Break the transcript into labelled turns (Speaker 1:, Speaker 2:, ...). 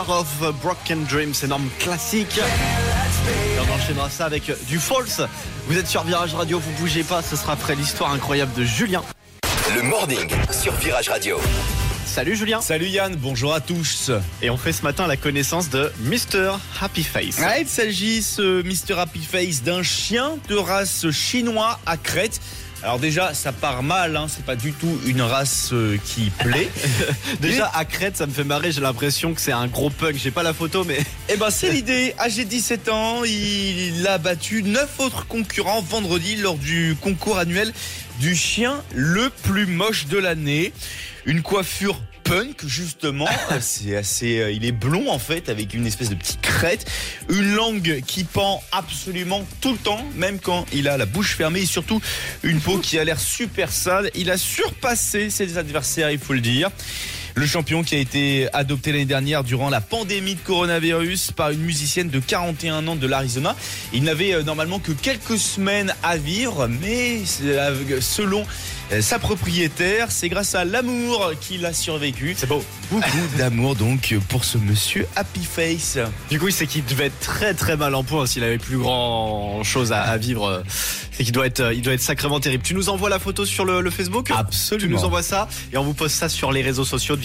Speaker 1: of Broken Dreams, énorme classique. Et on enchaînera ça avec du False. Vous êtes sur Virage Radio, vous bougez pas, ce sera après l'histoire incroyable de Julien.
Speaker 2: Le morning sur Virage Radio.
Speaker 1: Salut Julien.
Speaker 3: Salut Yann, bonjour à tous.
Speaker 1: Et on fait ce matin la connaissance de Mr. Happy Face.
Speaker 3: Il s'agit, ce Mr. Happy Face, d'un chien de race chinois à Crète. Alors déjà, ça part mal, c'est pas du tout une race qui plaît.
Speaker 1: Déjà, à Crète, ça me fait marrer, j'ai l'impression que c'est un gros punk. J'ai pas la photo, mais...
Speaker 3: C'est l'idée. Âgé de 17 ans, il a battu 9 autres concurrents vendredi lors du concours annuel du chien le plus moche de l'année. Une coiffure punk, justement. C'est assez, il est blond, en fait, avec une espèce de petite crête. Une langue qui pend absolument tout le temps, même quand il a la bouche fermée. Et surtout, une peau qui a l'air super sale. Il a surpassé ses adversaires, il faut le dire. Le champion qui a été adopté l'année dernière durant la pandémie de coronavirus par une musicienne de 41 ans de l'Arizona. Il n'avait normalement que quelques semaines à vivre, mais selon sa propriétaire, c'est grâce à l'amour qu'il a survécu.
Speaker 1: C'est beau.
Speaker 3: Beaucoup d'amour donc pour ce monsieur Happy Face.
Speaker 1: Du coup, c'est qu'il devait être très très mal en point s'il avait plus grand chose à vivre. C'est qu'il doit être sacrément terrible. Tu nous envoies la photo sur le Facebook ?
Speaker 3: Absolument.
Speaker 1: Tu nous envoies ça et on vous poste ça sur les réseaux sociaux.